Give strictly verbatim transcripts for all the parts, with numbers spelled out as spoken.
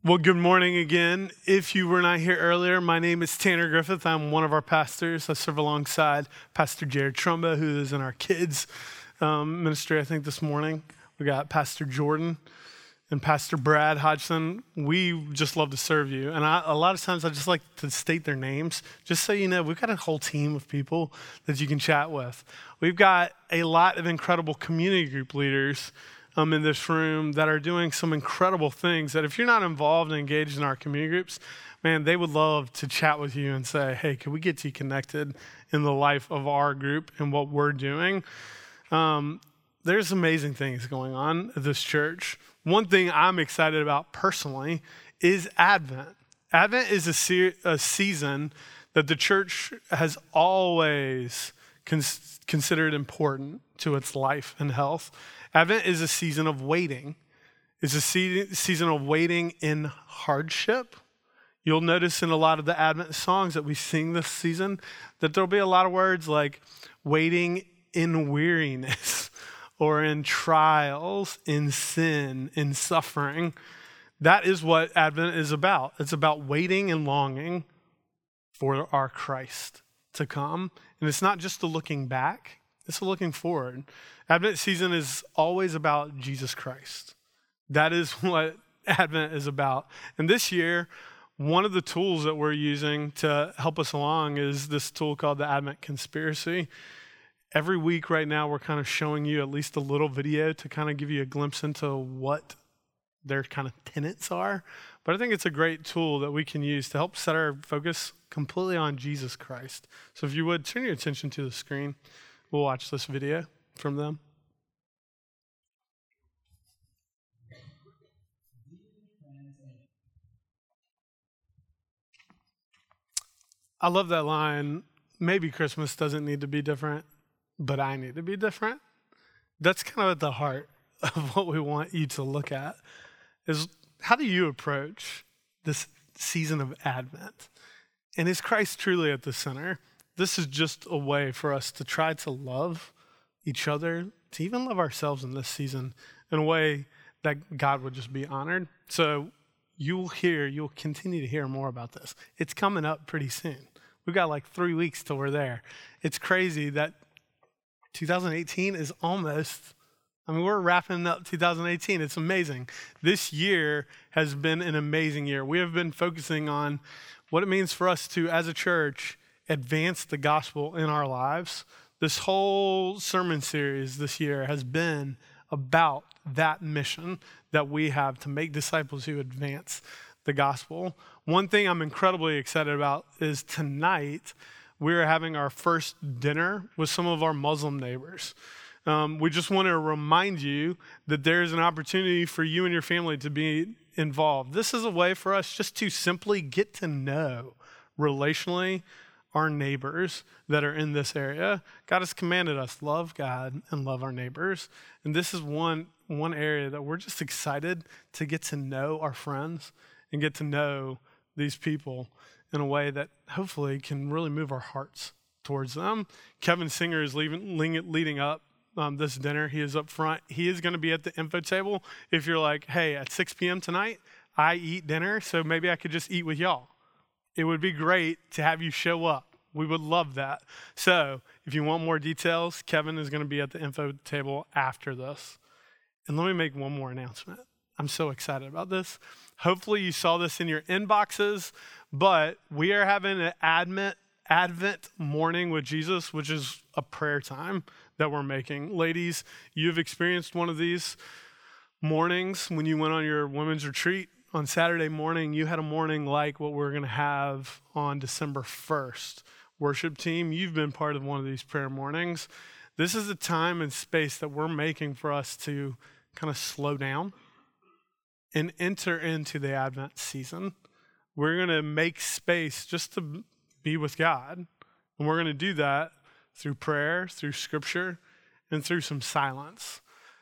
Well, good morning again. If you were not here earlier, my name is Tanner Griffith. I'm one of our pastors. I serve alongside Pastor Jared Trumba, who is in our kids um, ministry, I think, this morning. We got Pastor Jordan and Pastor Brad Hodgson. We just love to serve you. And I, a lot of times I just like to state their names, just so you know, we've got a whole team of people that you can chat with. We've got a lot of incredible community group leaders Um, in this room that are doing some incredible things that if you're not involved and engaged in our community groups, man, they would love to chat with you and say, hey, can we get you connected in the life of our group and what we're doing? Um, there's amazing things going on at this church. One thing I'm excited about personally is Advent. Advent is a, se- a season that the church has always cons- considered important to its life and health. Advent is a season of waiting. It's a se- season of waiting in hardship. You'll notice in a lot of the Advent songs that we sing this season that there'll be a lot of words like waiting in weariness or in trials, in sin, in suffering. That is what Advent is about. It's about waiting and longing for our Christ to come. And it's not just a looking back, it's a looking forward. Advent season is always about Jesus Christ. That is what Advent is about. And this year, one of the tools that we're using to help us along is this tool called the Advent Conspiracy. Every week right now, we're kind of showing you at least a little video to kind of give you a glimpse into what their kind of tenets are. But I think it's a great tool that we can use to help set our focus completely on Jesus Christ. So if you would, turn your attention to the screen. We'll watch this video from them. I love that line, maybe Christmas doesn't need to be different, but I need to be different. That's kind of at the heart of what we want you to look at, is how do you approach this season of Advent? And is Christ truly at the center? This is just a way for us to try to love each other, to even love ourselves in this season in a way that God would just be honored. So you'll hear, you'll continue to hear more about this. It's coming up pretty soon. We've got like three weeks till we're there. It's crazy that two thousand eighteen is almost, I mean, we're wrapping up two thousand eighteen. It's amazing. This year has been an amazing year. We have been focusing on what it means for us to, as a church, advance the gospel in our lives. This whole sermon series this year has been about that mission that we have to make disciples who advance the gospel. One thing I'm incredibly excited about is tonight we're having our first dinner with some of our Muslim neighbors. Um, we just want to remind you that there's an opportunity for you and your family to be involved. This is a way for us just to simply get to know relationally our neighbors that are in this area. God has commanded us, love God and love our neighbors. And this is one, one area that we're just excited to get to know our friends and get to know these people in a way that hopefully can really move our hearts towards them. Kevin Singer is leaving, leading up um, this dinner. He is up front. He is going to be at the info table. If you're like, hey, at six p.m. tonight, I eat dinner, so maybe I could just eat with y'all. It would be great to have you show up. We would love that. So if you want more details, Kevin is going to be at the info table after this. And let me make one more announcement. I'm so excited about this. Hopefully you saw this in your inboxes, but we are having an Advent, Advent morning with Jesus, which is a prayer time that we're making. Ladies, you've experienced one of these mornings when you went on your women's retreat. On Saturday morning, you had a morning like what we're going to have on December first. Worship team, you've been part of one of these prayer mornings. This is a time and space that we're making for us to kind of slow down and enter into the Advent season. We're going to make space just to be with God. And we're going to do that through prayer, through scripture, and through some silence.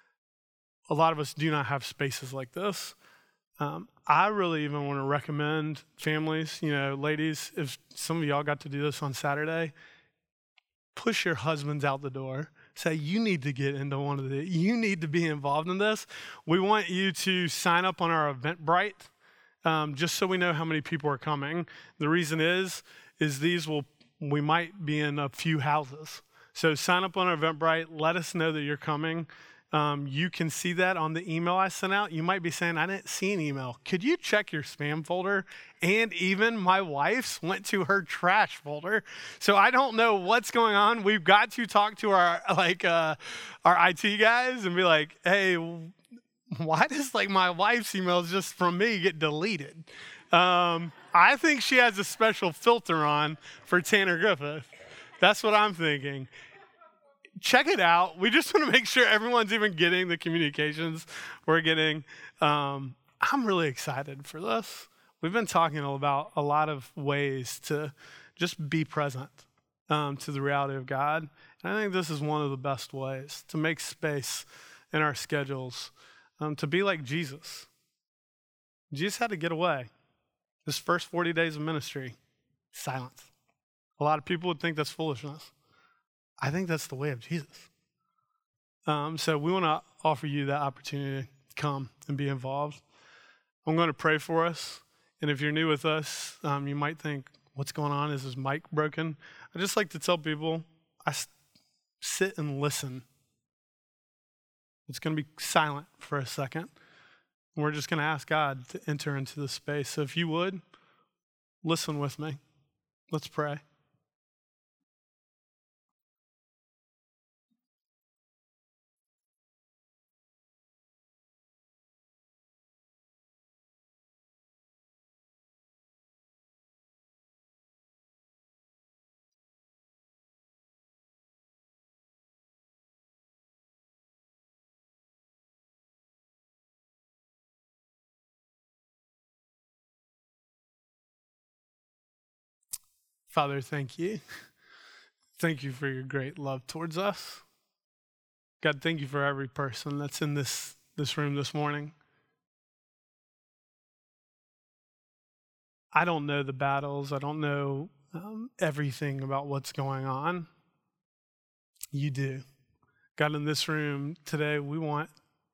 A lot of us do not have spaces like this. Um, I really even want to recommend families, you know, ladies, if some of y'all got to do this on Saturday, push your husbands out the door. Say, you need to get into one of the, you need to be involved in this. We want you to sign up on our Eventbrite. um, just so we know how many people are coming. The reason is, is these will, we might be in a few houses. So sign up on Eventbrite. Let us know that you're coming. Um, you can see that on the email I sent out. You might be saying, I didn't see an email. Could you check your spam folder? And even my wife's went to her trash folder. So I don't know what's going on. We've got to talk to our like uh, our I T guys and be like, hey, why does like my wife's emails just from me get deleted? Um, I think she has a special filter on for Tanner Griffith. That's what I'm thinking. Check it out. We just want to make sure everyone's even getting the communications we're getting. Um, I'm really excited for this. We've been talking about a lot of ways to just be present um, to the reality of God. And I think this is one of the best ways to make space in our schedules, um, to be like Jesus. Jesus had to get away. His first forty days of ministry, silence. A lot of people would think that's foolishness. I think that's the way of Jesus. Um, so we want to offer you that opportunity to come and be involved. I'm going to pray for us. And if you're new with us, um, you might think, what's going on? Is his mic broken? I just like to tell people, I s- sit and listen. It's going to be silent for a second. And we're just going to ask God to enter into the space. So if you would, listen with me. Let's pray. Father, thank you. Thank you for your great love towards us. God, thank you for every person that's in this, this room this morning. I don't know the battles. I don't know um, everything about what's going on. You do. God, in this room today, we want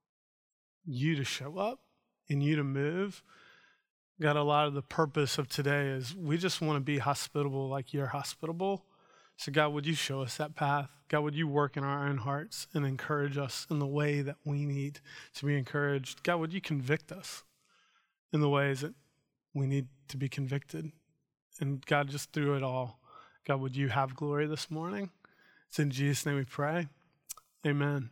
you to show up and you to move. God, a lot of the purpose of today is we just want to be hospitable like you're hospitable. So God, would you show us that path? God, would you work in our own hearts and encourage us in the way that we need to be encouraged? God, would you convict us in the ways that we need to be convicted? And God, just through it all, God, would you have glory this morning? It's in Jesus' name we pray. Amen.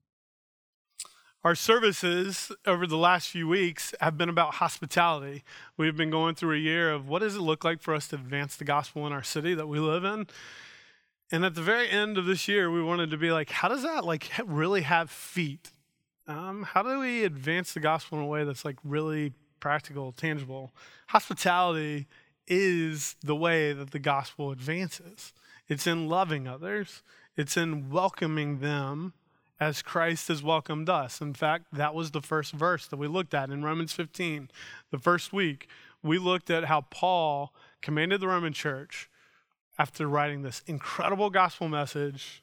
Our services over the last few weeks have been about hospitality. We've been going through a year of what does it look like for us to advance the gospel in our city that we live in. And at the very end of this year, we wanted to be like, how does that like really have feet? Um, how do we advance the gospel in a way that's like really practical, tangible? Hospitality is the way that the gospel advances. It's in loving others. It's in welcoming them as Christ has welcomed us. In fact, that was the first verse that we looked at in Romans fifteen. The first week, we looked at how Paul commanded the Roman church after writing this incredible gospel message.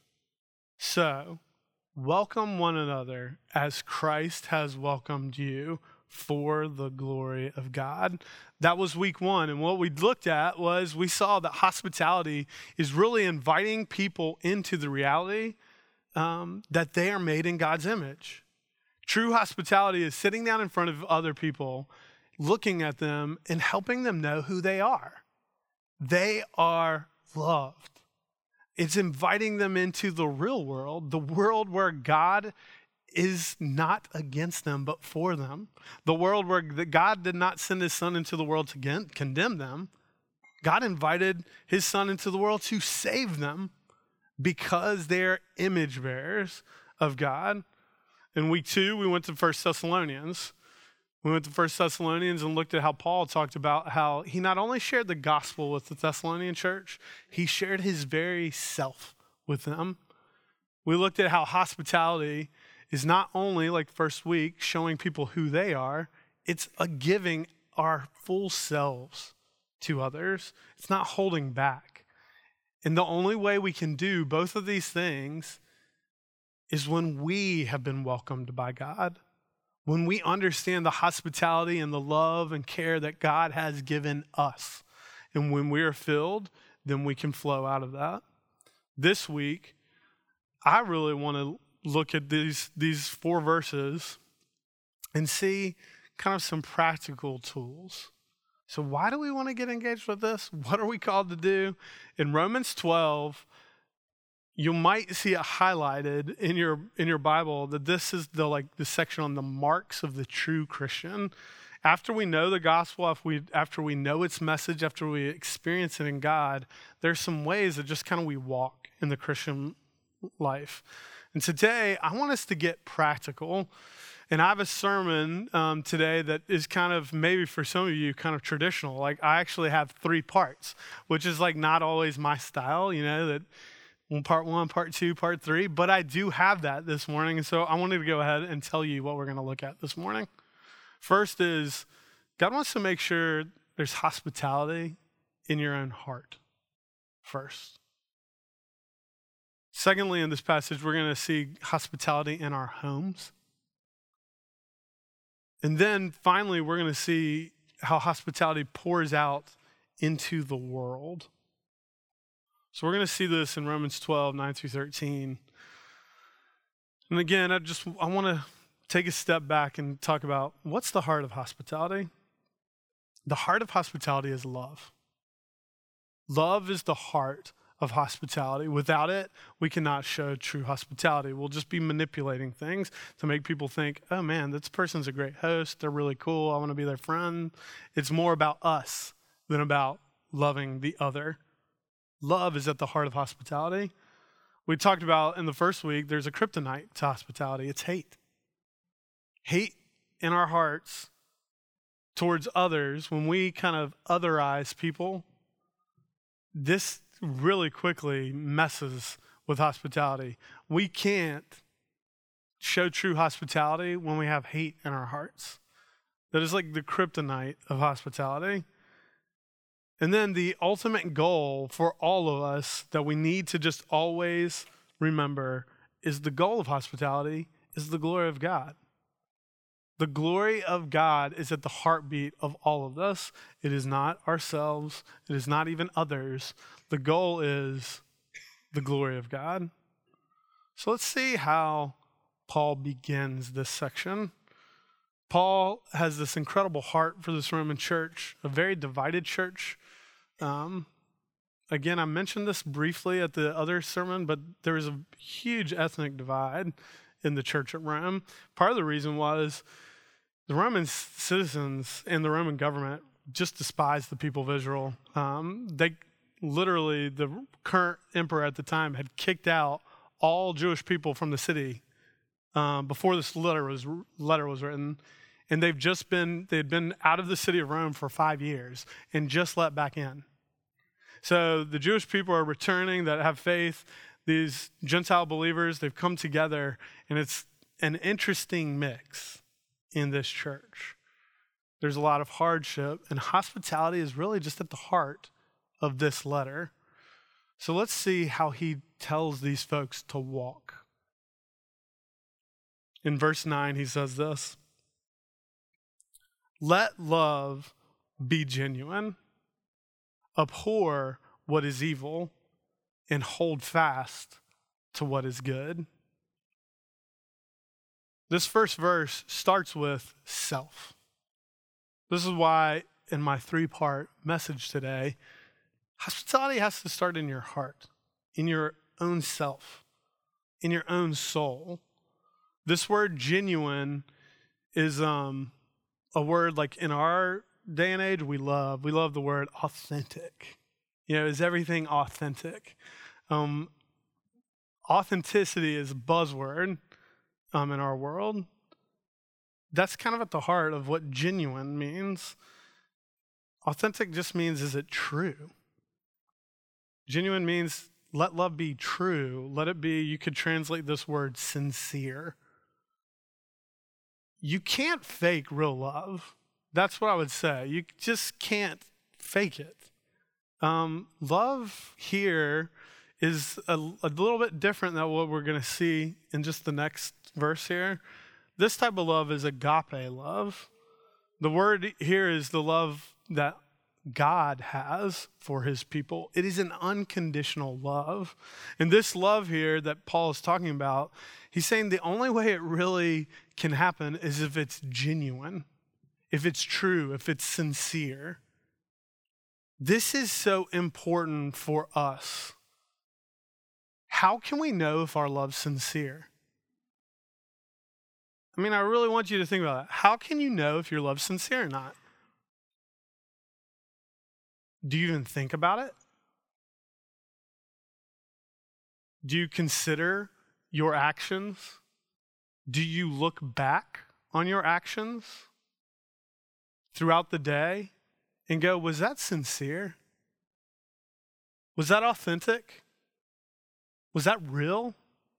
So, welcome one another as Christ has welcomed you for the glory of God. That was week one. And what we looked at was we saw that hospitality is really inviting people into the reality Um, that they are made in God's image. True hospitality is sitting down in front of other people, looking at them and helping them know who they are. They are loved. It's inviting them into the real world, the world where God is not against them, but for them. The world where God did not send his son into the world to condemn them. God invited his son into the world to save them, because they're image bearers of God. In week two, we went to First Thessalonians. We went to First Thessalonians and looked at how Paul talked about how he not only shared the gospel with the Thessalonian church, he shared his very self with them. We looked at how hospitality is not only, like first week, showing people who they are, it's a giving our full selves to others. It's not holding back. And the only way we can do both of these things is when we have been welcomed by God, when we understand the hospitality and the love and care that God has given us. And when we are filled, then we can flow out of that. This week, I really want to look at these, these four verses and see kind of some practical tools. So why do we want to get engaged with this? What are we called to do? In Romans twelve, you might see it highlighted in your in your Bible that this is the like the section on the marks of the true Christian. After we know the gospel, after we, after we know its message, after we experience it in God, there's some ways that just kind of we walk in the Christian life. And today, I want us to get practical. And I have a sermon um, today that is kind of, maybe for some of you, kind of traditional. Like, I actually have three parts, which is like not always my style, you know, that part one, part two, part three. But I do have that this morning. And so I wanted to go ahead and tell you what we're going to look at this morning. First is, God wants to make sure there's hospitality in your own heart first. Secondly, in this passage, we're going to see hospitality in our homes. And then finally, we're going to see how hospitality pours out into the world. So we're going to see this in Romans twelve, nine through thirteen. And again, I just, I want to take a step back and talk about what's the heart of hospitality. The heart of hospitality is love. Love is the heart of hospitality. Without it, we cannot show true hospitality. We'll just be manipulating things to make people think, oh man, this person's a great host. They're really cool. I want to be their friend. It's more about us than about loving the other. Love is at the heart of hospitality. We talked about in the first week, there's a kryptonite to hospitality. It's hate. Hate in our hearts towards others, when we kind of otherize people, this really quickly messes with hospitality. We can't show true hospitality when we have hate in our hearts. That is like the kryptonite of hospitality. And then the ultimate goal for all of us that we need to just always remember is the goal of hospitality is the glory of God. The glory of God is at the heartbeat of all of us. It is not ourselves. It is not even others. The goal is the glory of God. So let's see how Paul begins this section. Paul has this incredible heart for this Roman church, a very divided church. Um, again, I mentioned this briefly at the other sermon, but there was a huge ethnic divide in the church at Rome. Part of the reason was the Roman citizens and the Roman government just despised the people of Israel. Um, they literally, the current emperor at the time had kicked out all Jewish people from the city um, before this letter was letter was written, and they've just been they had been out of the city of Rome for five years and just let back in. So the Jewish people are returning that have faith. These Gentile believers, they've come together, and it's an interesting mix in this church. There's a lot of hardship, and hospitality is really just at the heart of this letter. So let's see how he tells these folks to walk. In verse nine, he says this: "Let love be genuine, abhor what is evil, and hold fast to what is good." This first verse starts with self. This is why in my three-part message today, hospitality has to start in your heart, in your own self, in your own soul. This word genuine is um, a word like in our day and age we love. We love the word authentic. You know, is everything authentic? Um, authenticity is a buzzword um, in our world. That's kind of at the heart of what genuine means. Authentic just means, is it true? Genuine means let love be true. Let it be, you could translate this word sincere. You can't fake real love. That's what I would say. You just can't fake it. Um, love here is a, a little bit different than what we're going to see in just the next verse here. This type of love is agape love. The word here is the love that God has for his people. It is an unconditional love. And this love here that Paul is talking about, he's saying the only way it really can happen is if it's genuine, if it's true, if it's sincere. This is so important for us. How can we know if our love's sincere? I mean, I really want you to think about that. How can you know if your love's sincere or not? Do you even think about it? Do you consider your actions? Do you look back on your actions throughout the day and go, was that sincere? Was that authentic? Was that real?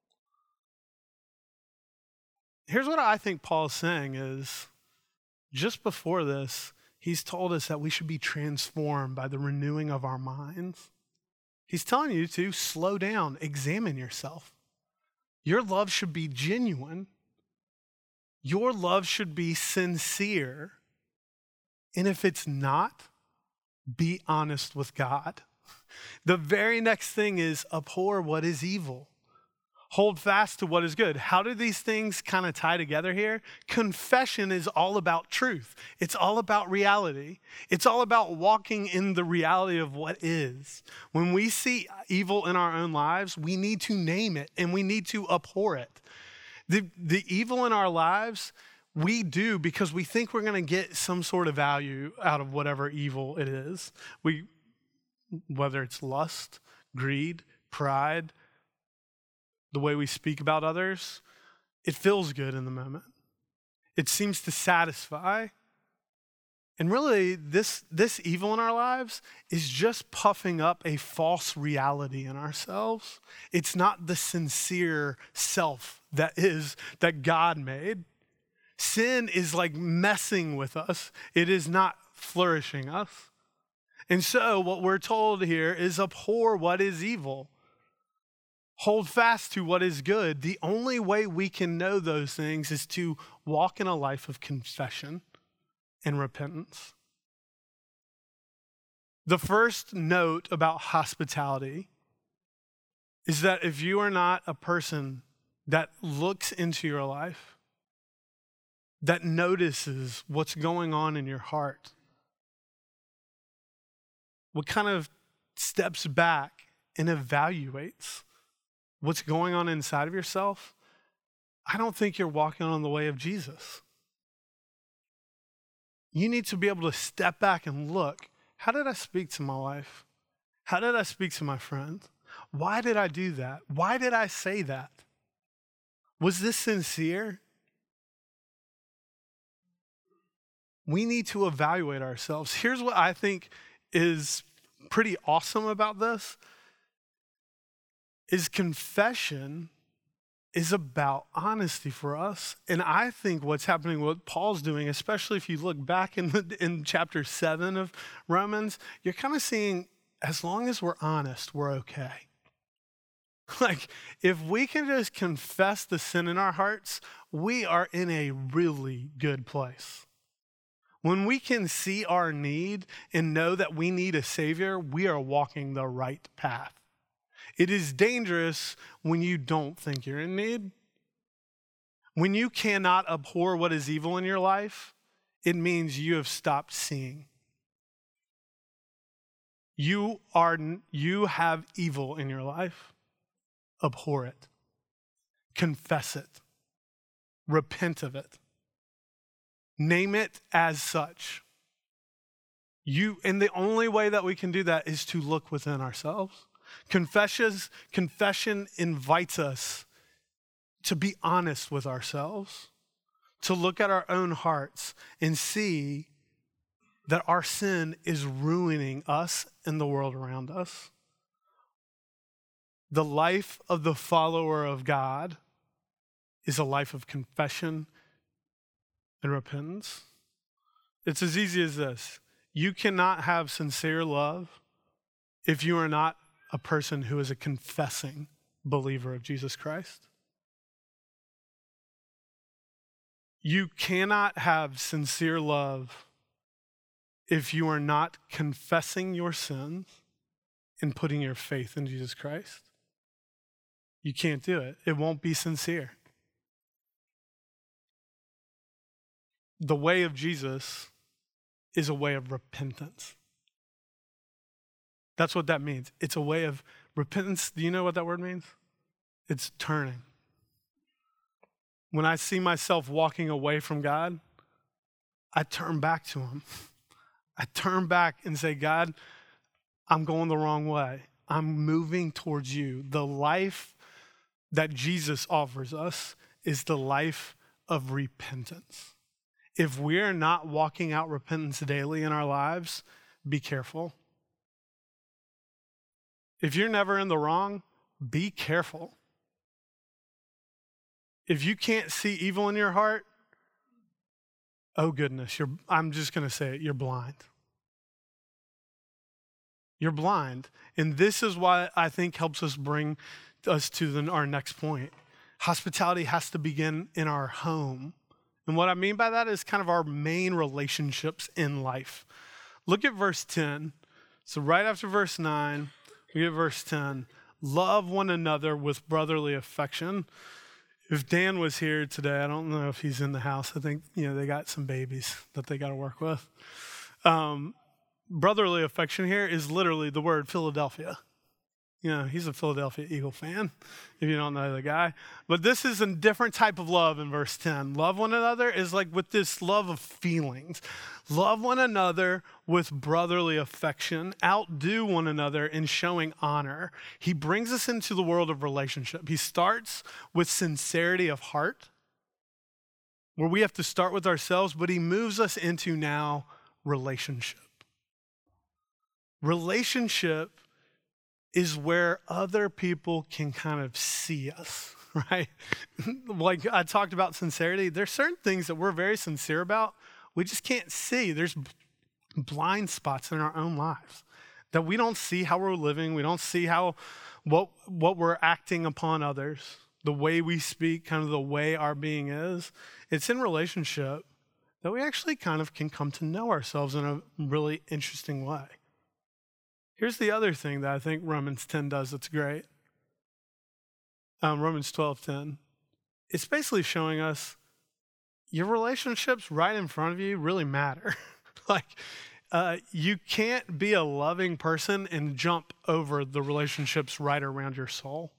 Here's what I think Paul's saying is, just before this, he's told us that we should be transformed by the renewing of our minds. He's telling you to slow down, examine yourself. Your love should be genuine. Your love should be sincere. And if it's not, be honest with God. The very next thing is abhor what is evil. Hold fast to what is good. How do these things kind of tie together here? Confession is all about truth. It's all about reality. It's all about walking in the reality of what is. When we see evil in our own lives, we need to name it and we need to abhor it. The, the evil in our lives, we do because we think we're going to get some sort of value out of whatever evil it is. We, whether it's lust, greed, pride, the way we speak about others, it feels good in the moment. It seems to satisfy. And really, this, this evil in our lives is just puffing up a false reality in ourselves. It's not the sincere self that is, that God made. Sin is like messing with us. It is not flourishing us. And so what we're told here is abhor what is evil. Hold fast to what is good. The only way we can know those things is to walk in a life of confession and repentance. The first note about hospitality is that if you are not a person that looks into your life, that notices what's going on in your heart, what kind of steps back and evaluates what's going on inside of yourself, I don't think you're walking on the way of Jesus. You need to be able to step back and look, how did I speak to my wife? How did I speak to my friend? Why did I do that? Why did I say that? Was this sincere? We need to evaluate ourselves. Here's what I think is pretty awesome about this. Is confession is about honesty for us. And I think what's happening, what Paul's doing, especially if you look back in, the, in chapter seven of Romans, you're kind of seeing, as long as we're honest, we're okay. Like, if we can just confess the sin in our hearts, we are in a really good place. When we can see our need and know that we need a Savior, we are walking the right path. It is dangerous when you don't think you're in need. When you cannot abhor what is evil in your life, it means you have stopped seeing. You are, you have evil in your life. Abhor it. Confess it. Repent of it. Name it as such. You, and the only way that we can do that is to look within ourselves. Confessions, confession invites us to be honest with ourselves, to look at our own hearts and see that our sin is ruining us and the world around us. The life of the follower of God is a life of confession and repentance. It's as easy as this. You cannot have sincere love if you are not a person who is a confessing believer of Jesus Christ. You cannot have sincere love if you are not confessing your sins and putting your faith in Jesus Christ. You can't do it. It won't be sincere. The way of Jesus is a way of repentance. That's what that means. It's a way of repentance. Do you know what that word means? It's turning. When I see myself walking away from God, I turn back to him. I turn back and say, God, I'm going the wrong way. I'm moving towards you. The life that Jesus offers us is the life of repentance. If we're not walking out repentance daily in our lives, be careful. If you're never in the wrong, be careful. If you can't see evil in your heart, oh goodness, you're, I'm just going to say it, you're blind. You're blind. And this is why I think helps us bring us to the, our next point. Hospitality has to begin in our home. And what I mean by that is kind of our main relationships in life. Look at verse ten. So right after verse nine, we get verse ten. Love one another with brotherly affection. If Dan was here today, I don't know if he's in the house. I think, you know, they got some babies that they got to work with. Um, brotherly affection here is literally the word Philadelphia. You know, he's a Philadelphia Eagle fan, if you don't know the guy. But this is a different type of love in verse ten. Love one another is like with this love of feelings. Love one another with brotherly affection. Outdo one another in showing honor. He brings us into the world of relationship. He starts with sincerity of heart, where we have to start with ourselves, but he moves us into now relationship. Relationship is where other people can kind of see us, right? Like I talked about sincerity. There's certain things that we're very sincere about. We just can't see. There's blind spots in our own lives that we don't see how we're living. We don't see how what what we're acting upon others, the way we speak, kind of the way our being is. It's in relationship that we actually kind of can come to know ourselves in a really interesting way. Here's the other thing that I think Romans ten does that's great. Um, Romans twelve ten. It's basically showing us your relationships right in front of you really matter. like, uh, you can't be a loving person and jump over the relationships right around your soul.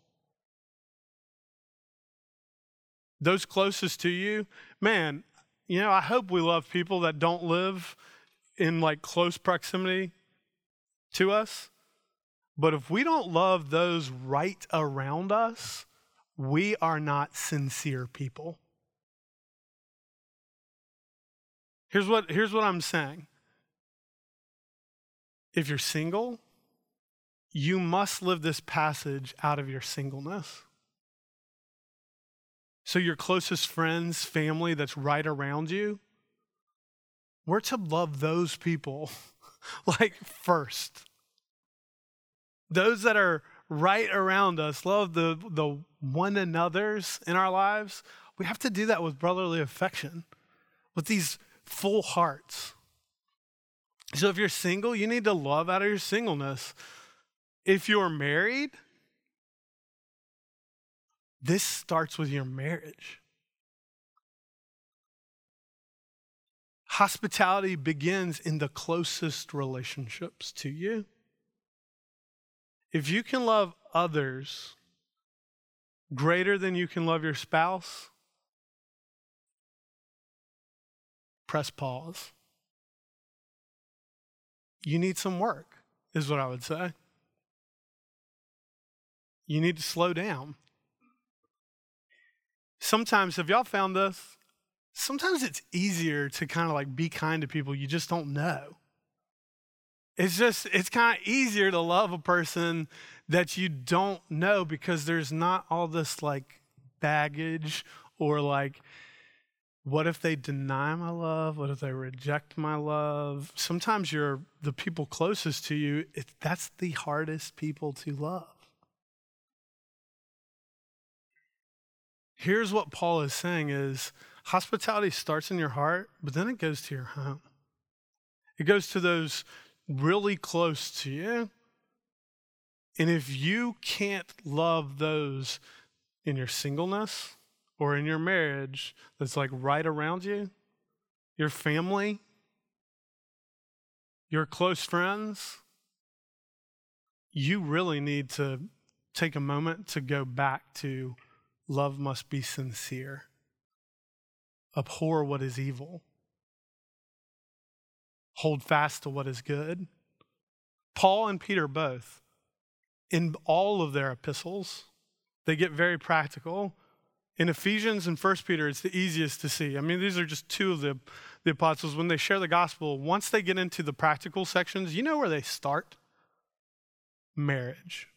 Those closest to you, man, you know, I hope we love people that don't live in like close proximity to us. But if we don't love those right around us, we are not sincere people. Here's what, here's what I'm saying. If you're single, you must live this passage out of your singleness. So your closest friends, family that's right around you, we're to love those people like first. Those that are right around us, love the, the one another's in our lives. We have to do that with brotherly affection, with these full hearts. So if you're single, you need to love out of your singleness. If you're married, this starts with your marriage. Hospitality begins in the closest relationships to you. If you can love others greater than you can love your spouse, press pause. You need some work, is what I would say. You need to slow down. Sometimes, have y'all found this? Sometimes it's easier to kind of like be kind to people you just don't know. It's just, it's kind of easier to love a person that you don't know because there's not all this like baggage or like, what if they deny my love? What if they reject my love? Sometimes you're the people closest to you, it, that's the hardest people to love. Here's what Paul is saying is hospitality starts in your heart, but then it goes to your home. It goes to those really close to you. And if you can't love those in your singleness or in your marriage that's like right around you, your family, your close friends, you really need to take a moment to go back to love must be sincere. Abhor what is evil. Hold fast to what is good. Paul and Peter both, in all of their epistles, they get very practical. In Ephesians and First Peter, it's the easiest to see. I mean, these are just two of the, the apostles. When they share the gospel, once they get into the practical sections, you know where they start? Marriage.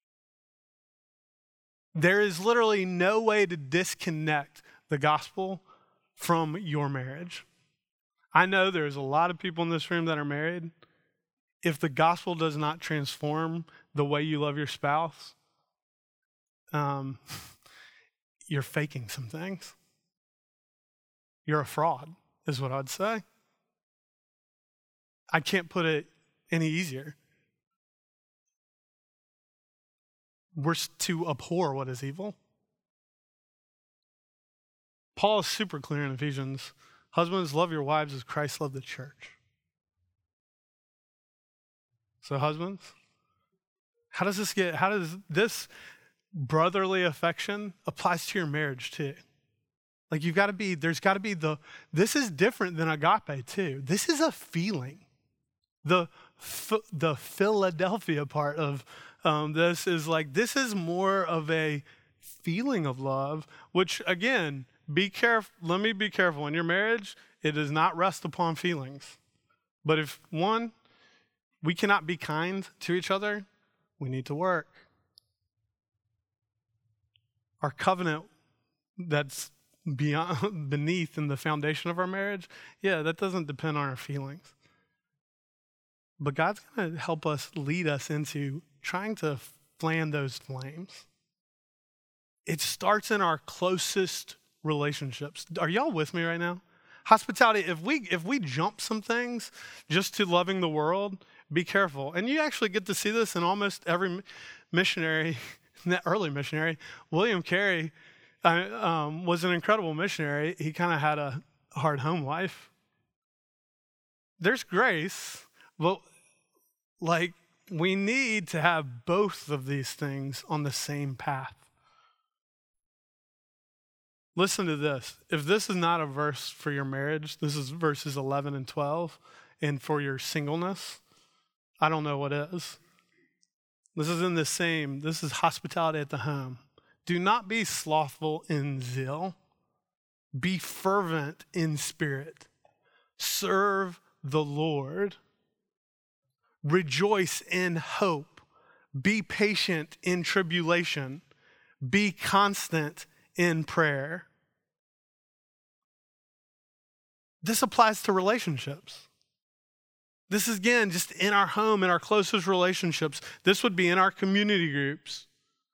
There is literally no way to disconnect the gospel from your marriage. I know there's a lot of people in this room that are married. If the gospel does not transform the way you love your spouse, um, you're faking some things. You're a fraud, is what I'd say. I can't put it any easier. We're to abhor what is evil. Paul is super clear in Ephesians. Husbands, love your wives as Christ loved the church. So husbands, how does this get, how does this brotherly affection applies to your marriage too? Like you've got to be, there's got to be the, this is different than agape too. This is a feeling. The, the Philadelphia part of um, this is like, this is more of a feeling of love, which again, be careful. Let me be careful. In your marriage, it does not rest upon feelings. But if one, we cannot be kind to each other, we need to work. Our covenant that's beyond, beneath in the foundation of our marriage, yeah, that doesn't depend on our feelings. But God's going to help us, lead us into trying to fan those flames. It starts in our closest relationships. Are y'all with me right now? Hospitality, if we if we jump some things just to loving the world, be careful. And you actually get to see this in almost every missionary, early missionary. William Carey uh, um, was an incredible missionary. He kind of had a hard home life. There's grace, but like we need to have both of these things on the same path. Listen to this. If this is not a verse for your marriage, this is verses eleven and twelve, and for your singleness, I don't know what is. This is in the same, this is hospitality at the home. Do not be slothful in zeal. Be fervent in spirit. Serve the Lord. Rejoice in hope. Be patient in tribulation. Be constant in prayer. This applies to relationships. This is, again, just in our home, in our closest relationships. This would be in our community groups,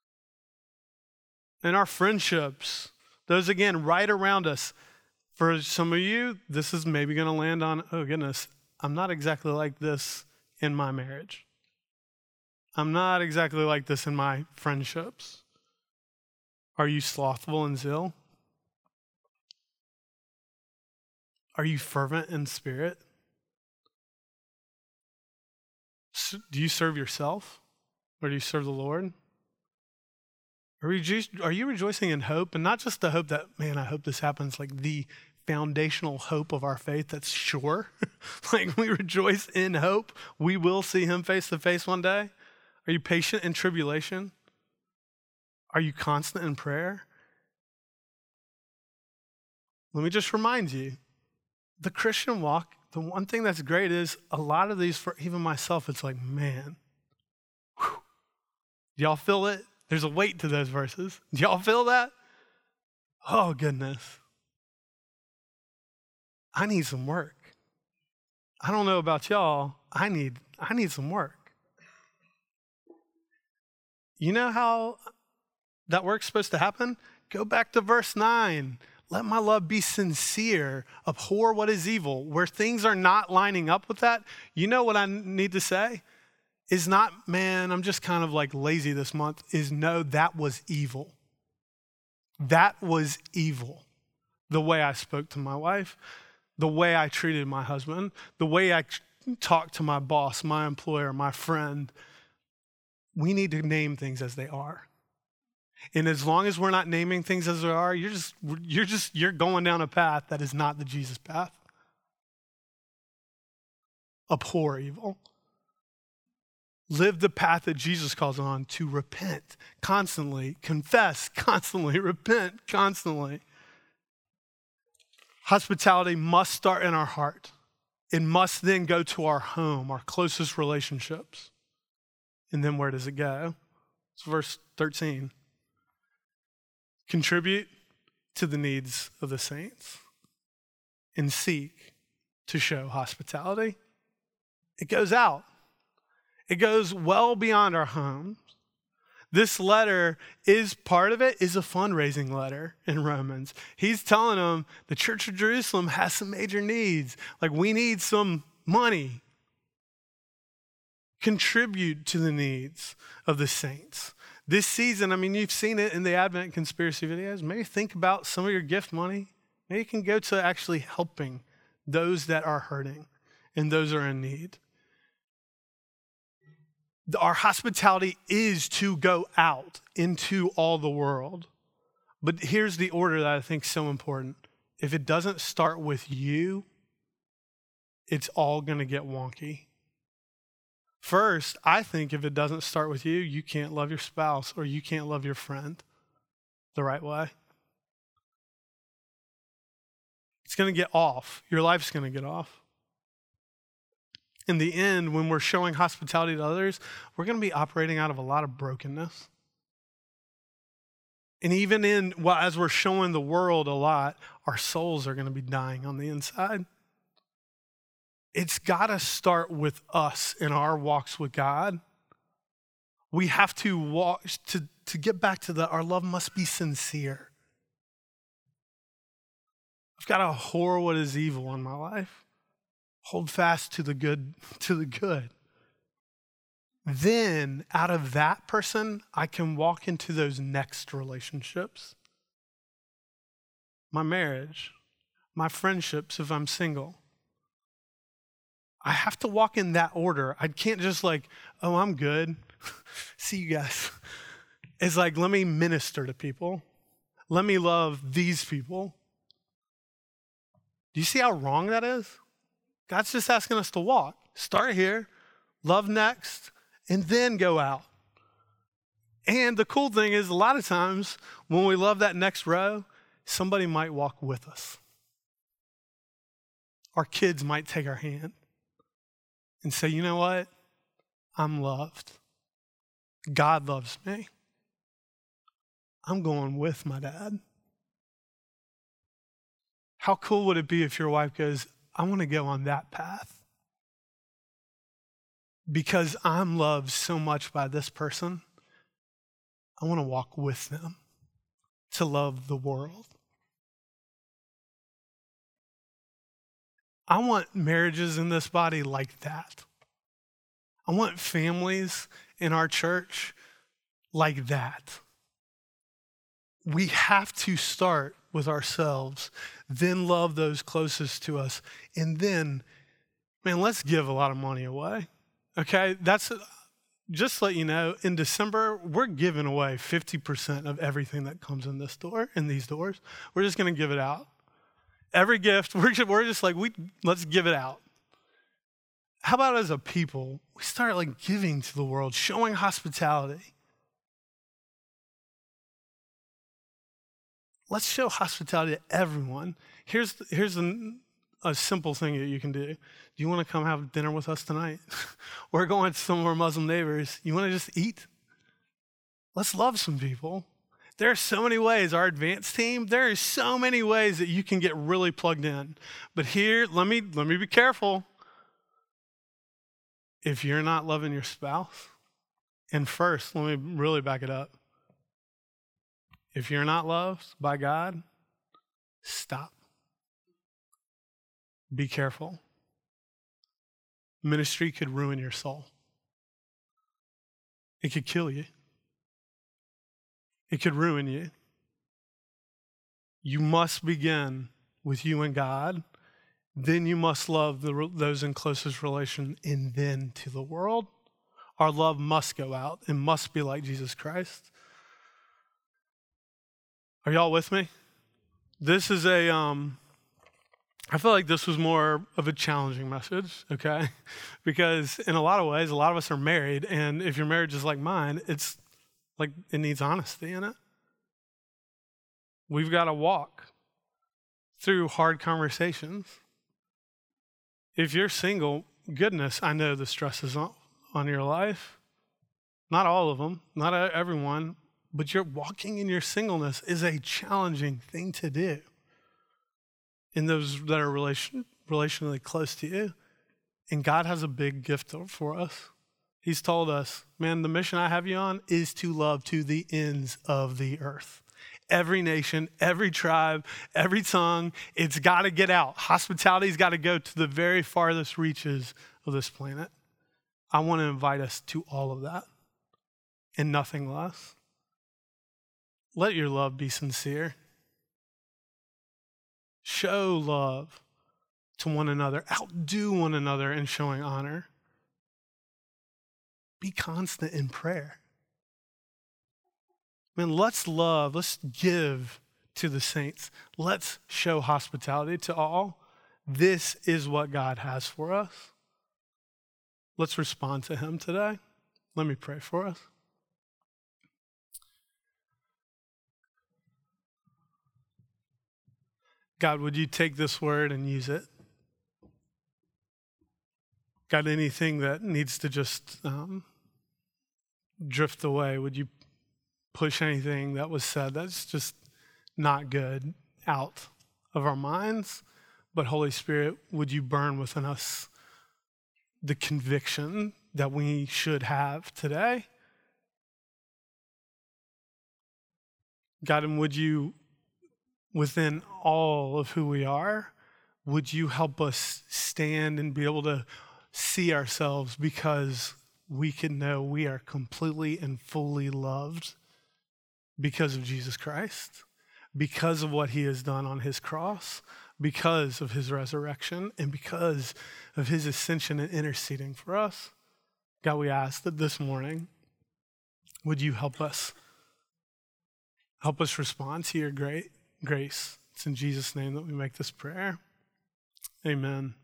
in our friendships. Those, again, right around us. For some of you, this is maybe going to land on, oh, goodness, I'm not exactly like this in my marriage. I'm not exactly like this in my friendships. Are you slothful in zeal? Are you fervent in spirit? Do you serve yourself or do you serve the Lord? Are you, are you rejoicing in hope? And not just the hope that, man, I hope this happens, like the foundational hope of our faith that's sure. Like we rejoice in hope. We will see him face to face one day. Are you patient in tribulation? Are you constant in prayer? Let me just remind you, the Christian walk, the one thing that's great is a lot of these, for even myself, it's like, man, whew. Do y'all feel it? There's a weight to those verses. Do y'all feel that? Oh, goodness. I need some work. I don't know about y'all. I need, I need some work. You know how that work's supposed to happen? Go back to verse nine. Let my love be sincere. Abhor what is evil. Where things are not lining up with that, you know what I need to say? Is not, man, I'm just kind of like lazy this month. Is no, that was evil. That was evil. The way I spoke to my wife, the way I treated my husband, the way I talked to my boss, my employer, my friend. We need to name things as they are. And as long as we're not naming things as they are, you're just, you're just, you're going down a path that is not the Jesus path. Abhor evil. Live the path that Jesus calls on to repent constantly, confess constantly, repent constantly. Hospitality must start in our heart. It must then go to our home, our closest relationships. And then where does it go? It's verse thirteen. Contribute to the needs of the saints and seek to show hospitality. It goes out. It goes well beyond our homes. This letter is part of it is a fundraising letter in Romans. He's telling them the Church of Jerusalem has some major needs. Like we need some money. Contribute to the needs of the saints. This season, I mean, you've seen it in the Advent conspiracy videos. Maybe think about some of your gift money. Maybe it can go to actually helping those that are hurting and those that are in need. Our hospitality is to go out into all the world. But here's the order that I think is so important. If it doesn't start with you, it's all going to get wonky. First, I think if it doesn't start with you, you can't love your spouse or you can't love your friend the right way. It's going to get off. Your life's going to get off. In the end, when we're showing hospitality to others, we're going to be operating out of a lot of brokenness. And even in, well, as we're showing the world a lot, our souls are going to be dying on the inside. It's got to start with us in our walks with God. We have to walk, to, to get back to the, our love must be sincere. I've got to abhor what is evil in my life. Hold fast to the good, to the good. Then out of that person, I can walk into those next relationships. My marriage, my friendships if I'm single. I have to walk in that order. I can't just like, oh, I'm good. See you guys. It's like, let me minister to people. Let me love these people. Do you see how wrong that is? God's just asking us to walk. Start here, love next, and then go out. And the cool thing is a lot of times when we love that next row, somebody might walk with us. Our kids might take our hand and say, you know what? I'm loved. God loves me. I'm going with my dad. How cool would it be if your wife goes, I want to go on that path because I'm loved so much by this person. I want to walk with them to love the world. I want marriages in this body like that. I want families in our church like that. We have to start with ourselves, then love those closest to us, and then, man, let's give a lot of money away. Okay, that's just to let you know. In December, we're giving away fifty percent of everything that comes in this door, in these doors. We're just going to give it out. Every gift, we're just, we're just like, we let's give it out. How about as a people, we start like giving to the world, showing hospitality. Let's show hospitality to everyone. Here's, here's a, a simple thing that you can do. Do you want to come have dinner with us tonight? We're going to some of our Muslim neighbors. You want to just eat? Let's love some people. There are so many ways. Our advanced team, there are so many ways that you can get really plugged in. But here, let me, let me be careful. If you're not loving your spouse, and first, let me really back it up. If you're not loved by God, Stop. Be careful. Ministry could ruin your soul. It could kill you. It could ruin you. You must begin with you and God. Then you must love the, those in closest relation, and then to the world. Our love must go out and must be like Jesus Christ. Are y'all with me? This is a, um, I feel like this was more of a challenging message, okay? Because in a lot of ways, a lot of us are married, and if your marriage is like mine, it's like it needs honesty in it. We've got to walk through hard conversations. If you're single, goodness, I know the stress is on, on your life. Not all of them, not everyone, but you're walking in your singleness is a challenging thing to do. In those that are relation, relationally close to you. And God has a big gift for us. He's told us, man, the mission I have you on is to love to the ends of the earth. Every nation, every tribe, every tongue, it's got to get out. Hospitality's got to go to the very farthest reaches of this planet. I want to invite us to all of that and nothing less. Let your love be sincere. Show love to one another. Outdo one another in showing honor. Be constant in prayer. Man, let's love, let's give to the saints. Let's show hospitality to all. This is what God has for us. Let's respond to him today. Let me pray for us. God, would you take this word and use it? God, anything that needs to just um, drift away, would you push anything that was said that's just not good out of our minds? But Holy Spirit, would you burn within us the conviction that we should have today? God, and would you, within all of who we are, would you help us stand and be able to see ourselves, because we can know we are completely and fully loved because of Jesus Christ, because of what he has done on his cross, because of his resurrection, and because of his ascension and interceding for us. God, we ask that this morning, would you help us? Help us respond to your great grace. It's in Jesus' name that we make this prayer. Amen.